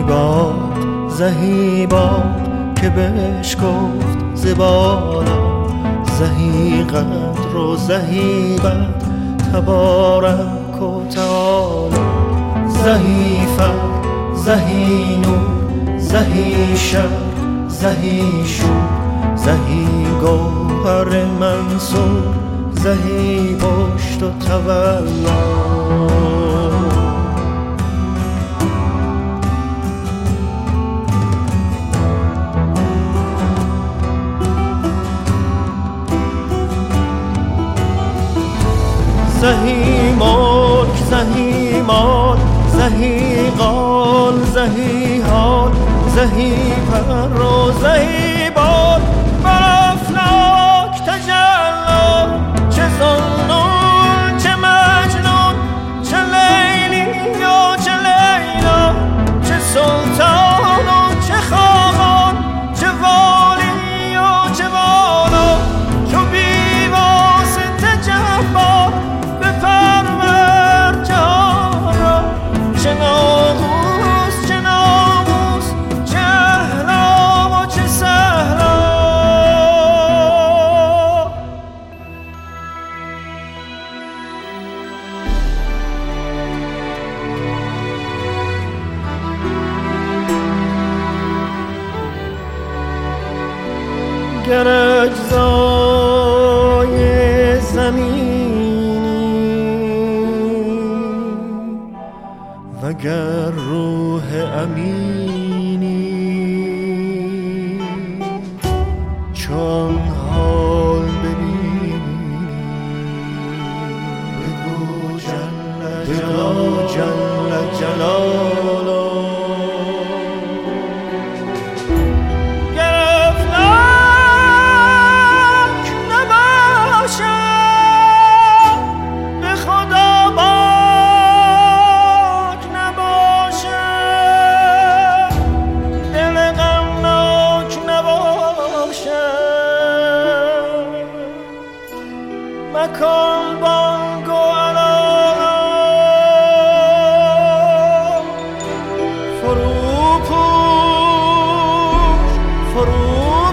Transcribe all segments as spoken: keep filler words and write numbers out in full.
باد زهی باد که بهش گفت زبالا زهی قدر و زهی بد تبارک و تعالی زهی فر زهی نور زهی شر زهی شور زهی گوهر منصور زهی پشت و تولا زهی ملک زهی مال زهی قال زهی حال زهی پر و زهی بال بر افلاک تجلی چه ظنون چه مجنون چه لیلی و چه لیلا چه سلطان و چه خاقان چه والی و چه والا چو بی واسطه جبار بپرور جهان را چه ناموس چه ناموس چه احلام و چه سهلا گر اجزای زمینی وگر روح امینی چون حال ببینی بگو جل جل جلاله مکن بانگ و علاقه فرو پوش فرو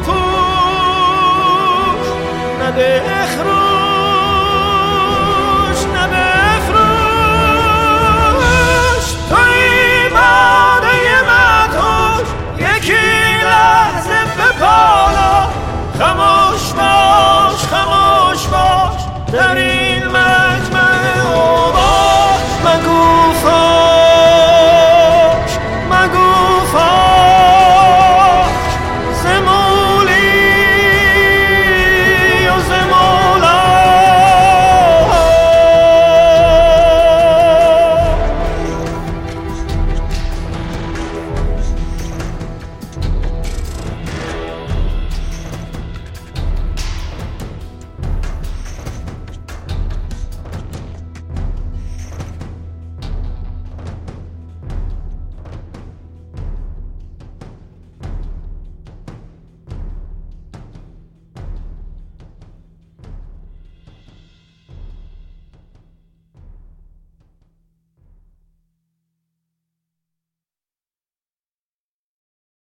پوش نه بخروش نه بفروش توی باده مدهوش یکی لحظه به پالا خموش باش خموش باش در